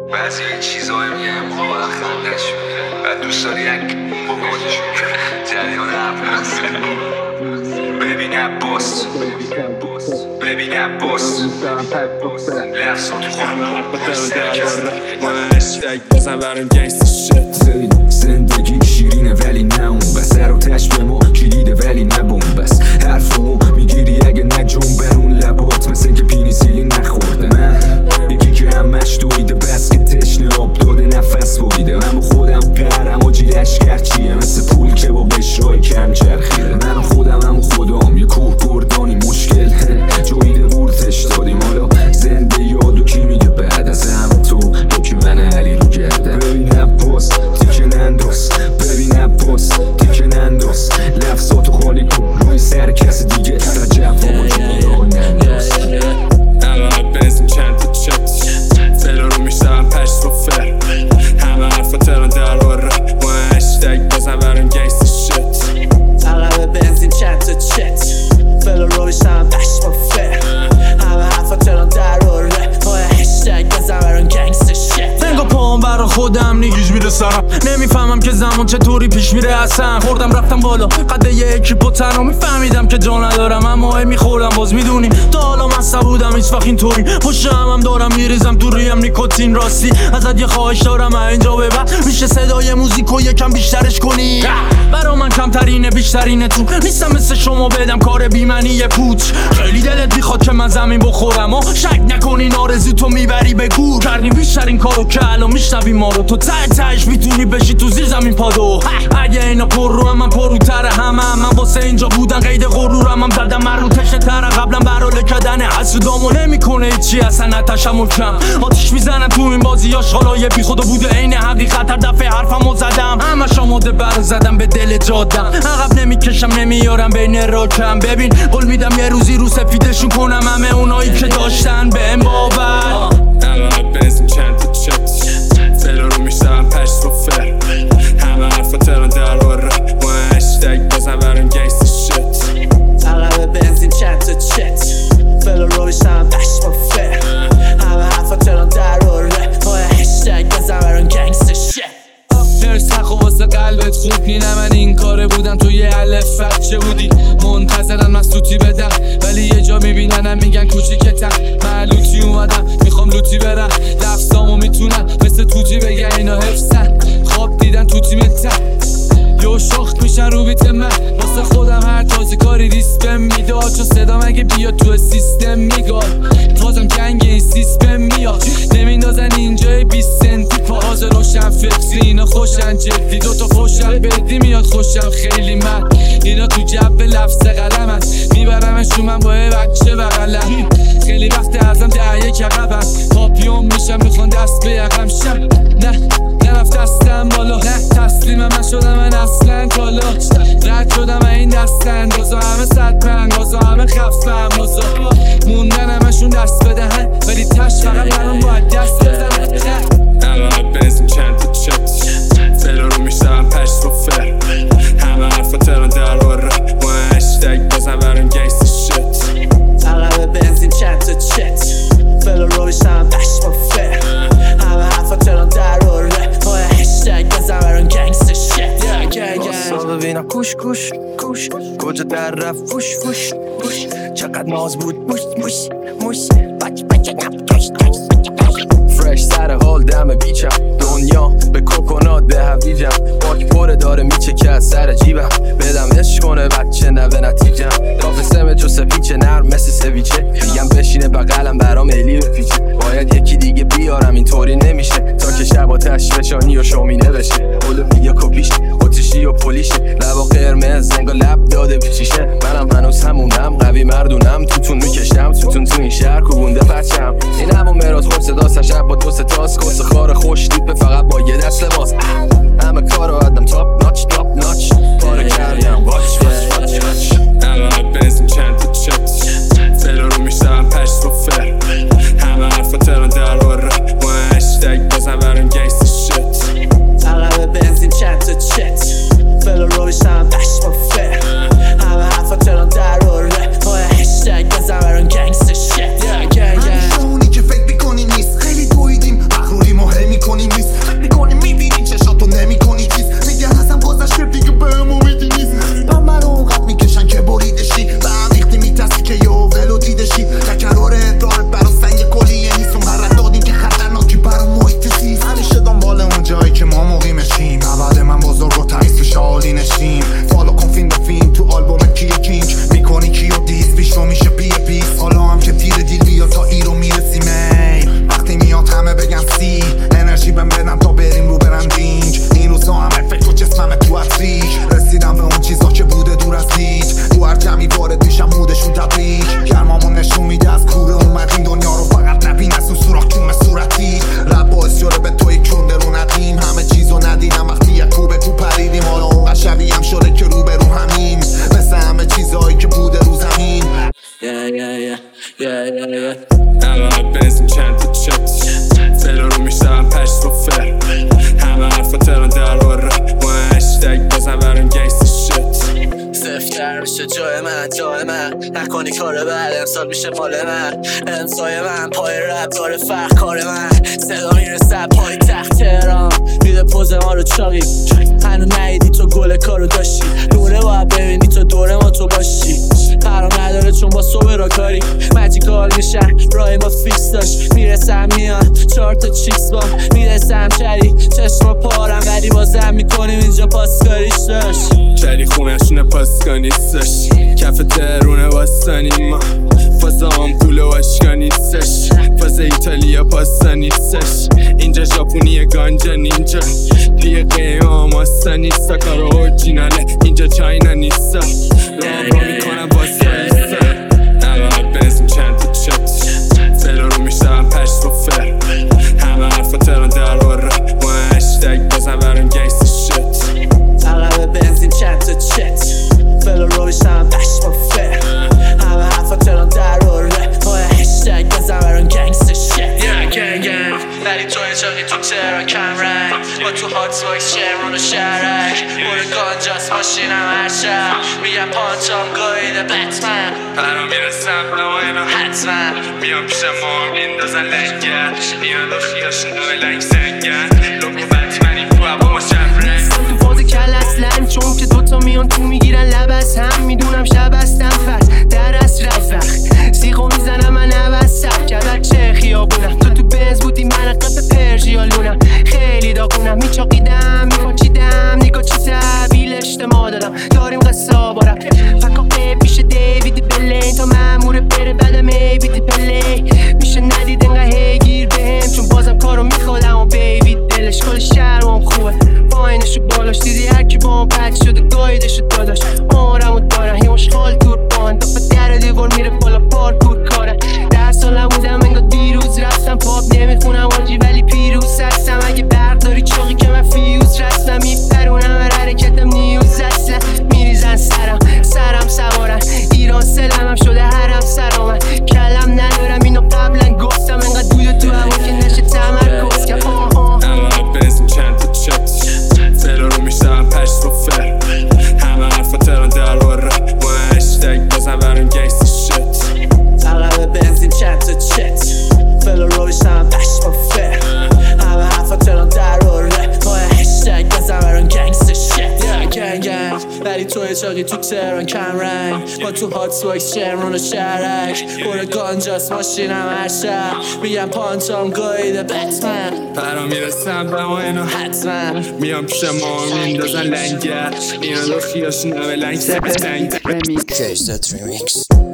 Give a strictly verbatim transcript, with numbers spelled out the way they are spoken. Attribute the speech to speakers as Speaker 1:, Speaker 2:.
Speaker 1: بعضی چیزایی میگم واقعا خندش میگیره و دوست داری یک بکنیشون جریان عباس ببین عباس ببین عباس لفظ تو خونم
Speaker 2: بزن برم گنگست شت.
Speaker 3: زندگی شیرینه ولی نه اون بس، هر آتش به ما کلیده ولی نه بومبس. حرفمو میگیری اگه نه جنبه اون لبات مثل که پینیسیلین نخورده. من یکی که همش دویده بس که تشنه آب داده نفس بریده. من با خودم قهرم و جیلش کرچیه مثل پول که با بشرای کم چرخیده. من خودم هم خودم یه کوه گردانی مشکل جویده ورتش دادیم. حالا زنده یادو کی میگه بعد از هم تو یکی من علی رو گرده. ببین عباس تیکه ننداز، ببین عباس تیکه ننداز، لفظاتو خالی کن روی سر کسی دیگه رجب بابا جون ننداز.
Speaker 2: الان بنزین چند تا چت فعلا رو میشتم پشت رو فر همه حرفا تران در باره با هشتگ بزن برم گنگست شت.
Speaker 4: عقب بنزین چند تا چت فعلا رو میشتم پشت رو فر همه حرفا تران در باره با هشتگ بزن برم گنگست شت.
Speaker 5: نگاه پاهم برا خودم نیگیش میره سرم، نمیفهمم که زمان چطوری پیش میره اصلا. خوردم رفتم بالا قده یه اکیپو تنها میفهمیدم که جا ندارم اما هی میخورم باز میدونی تا حالا مصب بودم هیچ وقت اینطوری پشت همم دارم میریزم تو ریم نیکوتین. راستی ازت یه خواهش دارم اینجا به بعد میشه صدای موزیکو یکم بیشترش کنی. برا من کمترینه بیشترینه تو نیستم مثل شما بدم کار بیمنی یه پوچ. خیلی دلت میخواد که من زمین بخورم و شک نکنین آرزو تو میبری به گور. کردیم بیشترین کارو که الان میشنوی ما رو، تو ته تهش میتونی بشی تو زیر زمین پادو. اگه اینا پر رو هم من پروتر همه من واسه اینجا بودن قید غرورم هم زدم من رو تشنه تره قبلا برال کدنه حسودامو نمیکنه هیچی اصلا نتشم و کم آتیش میزنم تو این بازی ها شالای بی خدا بوده عین حقیقت. هر دفعه حرفمو زدم همش آماده برا زدم به دل جادم، عقب نمیکشم نمیارم بین راکم. ببین قول میدم یه روزی رو سفیدشون کنم همه اونایی که داشتن بهم باور.
Speaker 2: الان بنزین چند تا چت فعلا رو میشتم پشت رو فر همه حرفا تران در باره با هشتگ بزن برم گنگست شت.
Speaker 4: عقب بنزین چند تا چت فعلا رو میشتم پشت رو فر همه حرفا تران در باره با هشتگ بزن برم گنگست شت.
Speaker 5: نرس حق و واسه قلبت خوب نینه من این کاره بودم تو یه علف بچه بودی منتظرم مسلوطی بدم ولی یه جا میبیننم میگن کوچیکتم. من لوتی اومدم میخوام لوتی برم لفظامو میتونم مثل توتی بگه اینا حفظن خواب دیدن تو تیمتم یو شخت میشن رو بیت من واسه خودم هر تازه کاری ریسپم میداد چون صدام اگه بیاد تو سیستم میگاد بازم گنگ این سیستم میاد نمیندازن اینجای بیست سنتی پاز روشن فکری اینا خوشن جدی دوتا خوشن بدی میاد خوشم خیلی من اینا تو جب لفظ قلمن میبرمشون من با یه بچه بغلم خیلی وقت ازم ده یک عقبم پاپیون میشم میخوان دست به یقم شم نه نرفت دستم بالا نه تسلیم من شدم من اصلا کالا رد شدم این دستن بازا همه صد پنگ بازا همه خفم بازا موندن همشون دست بدهن ولی تش فقط منم باید دست بزنن.
Speaker 2: الان بنزین چند تا چت فعلا رو میشتم پشت رو فر همه حرفا تران در باره با هشتگ بزن برم گنگست شت.
Speaker 4: عقب بنزین چند تا چت فعلا رو میشتم پشت رو فر همه حرفا تران در باره با هشتگ بزن برم گنگست شت.
Speaker 6: واسا ببینم کوش کوش کوش کجا در رفت فوش فوش فوش چقدر ناز بود موش موش موش بچ بچ نبکش فرش سر حال دم بیچم دنیا به کوکونات به هویجم باک پره داره میچه که از سر جیبم بدم عشق کنه بچه نه به نتیجم دافسم جو سپیچه نرم مثل سویچه میگم بشینه بقلم برام الی بپیچه باید یکی دیگه بیارم اینطوری نمیشه تا که شب آتش فشانی و شومینه بشه قول بیا کپیش آتیشی و پولیشه لبا قرمز انگار لب داده بیچیشه منم هنوز همونم قوی مردونم توتون میکشم توتون تو این شهر کوبونده پرچم این همون مراد خوب صدا شب با دو ستاس کس خار خوش دیپه فقط با یه دست لباس همه کارو آدم تاپ ناچ تاپ ناچ پاره کردم واچ واچ واچ واچ.
Speaker 2: الان بنزین چند تا چت فعلا رو میشتم پشت رو فر همه حرفا تران در باره با هشتگ بزن برم گنگست شت.
Speaker 4: عقب بنزین چند تا چت فعلا رو میشتم پشت رو فر همه حرفا تران در باره با هشتگ بزن برم گنگست شت.
Speaker 7: اونی که فکر میکنی نیست خیلی دویدیم مغروری مهم
Speaker 4: کار بعد امسال میشه مال من امضای من پای رپ داره فرق کار من صدا میرسه پای تخت تهران میده پوز ما رو چاقی هنو نیدی تو گل کارو داشتی دوره باید ببینی تو دوره ما تو باشی قرار نداره چون با صبح را کاری مجیکال میشن رای ما فیکس داشت میرسم میان چهار تا چیکس با میرسم چری چشم پارم ولی بازم میکنیم اینجا پاسکاریش داشت
Speaker 2: چری خونشونه پاسکا نیستش کف تهرونه باستانی ما فاز آمپول و اشکا نیستش فاز ایتالیا پاستا نیستش اینجا ژاپونی گانجا نینجا دیگه قیمه آماستا نیستا کار اورجیناله اینجا چاینا نیستا رابا میکنم باستا نیستا نقاب بنزین چند تا چت فلا رو میشتم پشت با فر همه حرفا تران در باره با هشتگ بازم برم گنگست شت
Speaker 4: عقب بنزین چند تا چت فلا رو میشتم پشت با فر همه حرفا تران در باره با هشتگ بازم برم گنگست شت گنگ گنگ ولی توی چاقی تو تهران کم رنگ با تو هات باکس شمرون و شرک برو گانجاست ماشینم هر شب میگم پانچام گاییده بتمن
Speaker 2: برام میرسم نماینا
Speaker 4: حتما
Speaker 2: میام پیش ما میندازن لنگر اینا دو خیاشون دو لنگ سنگر لوگو بتمنی تو هوا ما شب رنگ
Speaker 7: تو فاز کل اصلا چون که دوتا میان تو میگیرن لب از هم میدونم شب هستم فرس در از رفت وقت سیخو میزنم من عوض سب کردر چه خیابونم تو تو بنز بودی من قبل پرژیالونم خیلی داغونم میچاقیدم میپاچیدم نگاه چی تحویل اجتماع دادم داریم قصه بارم فکا قیب میشه دیویدی بلین تا ماموره بره بدم ایویدی پلی میشه ندید انقا هیگیر بهم چون بازم کارو میخوادم و بیوی دلش کل شهرم خوبه فاینشو بالاش دیدی هرکی با هم پچ شده گایدشو داداش آرمو دارن یه مشغال تور بان تا به در دیوار میره بالا پارکور کارن در سالم بودم انگا دیروز رفتم پاپ نمیخونم آجی ولی پیروز هستم اگه برق داری چاقی که من فیوز رستم میپرونم هر حرکتم نیوز اصلا میریزن سرم سرم سوارن ایران سلمم شده هرم سرامن کلم ندارم اینو قبلا گفتم انقدر دود تو هوا که نشه تمرکز که آه آه
Speaker 2: نقاب بنزین چند تا چت فلا رو میشتم پشت با فر همه حرفا تران در باره با هشتگ بازم برم گنگست شت
Speaker 4: عقب بنزین چند تا چت فلا رو میشتم پشت با فر همه حرفا تران در باره با هشتگ بازم برم گنگست شت گنگ گنگ ولی توی چاقی تو تهران کم رنگ با تو هات باکس شمرون و شرک برو گانجاست ماشینم هر شب میگم پانچام گاییده بتمن
Speaker 2: برام میرسم نماینا
Speaker 4: حتما
Speaker 2: میام پیش ما میندازن لنگر اینا دو خیاشون دو لنگ سنگر
Speaker 4: Remix